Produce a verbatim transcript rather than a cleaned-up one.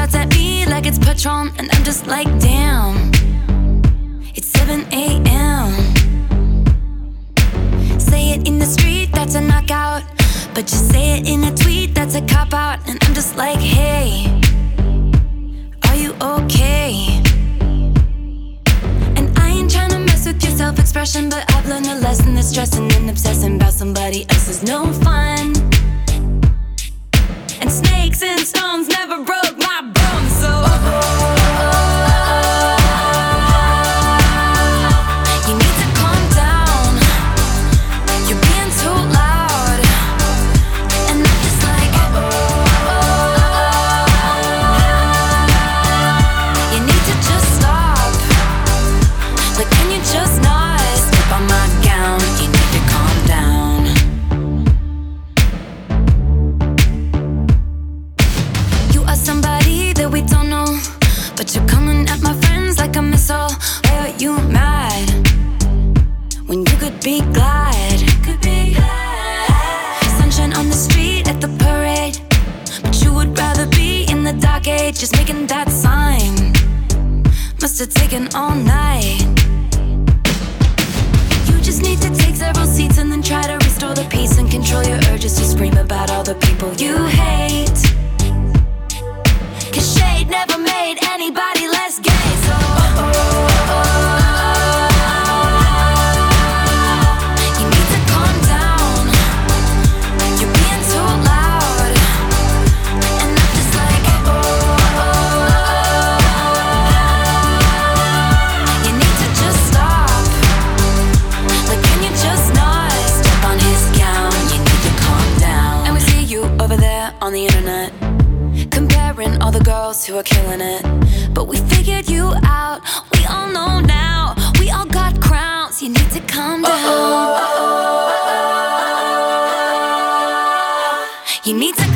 shots at me like it's Patron, and I'm just like, damn, it's seven a m Say it in the street, that's a knockout, but you say it in a tweet, that's a cop-out. And I'm just like, hey, are you okay? And I ain't tryna mess with your self-expression, but I've learned a lesson that stressing and obsessing about somebody else is no fun. And snakes and stones never broke my bones, so you need to calm down. You're being too loud. And I'm just like, you need to just stop. Like, can you just not step on my gown? You need to calm down. You are somebody that we don't know, but you're coming at my friends like a missile. Why are you mad when you could be glad? Could be glad. Sunshine on the street at the parade, but you would rather be in the dark age, just making that sign. Must have taken all night. You just need to take several seats and then try to restore the peace and control your urges to scream about all the people you hate. Cause shade never made anybody less gay, so you need to calm down. You're being too loud. And I'm just like, you need to just stop. Like, can you just not step on his gown? You need to calm down. And we see you over there on the internet, comparing all the girls who are killing it. But we figured you out, we all know now. We all got crowns, you need to calm down. You need to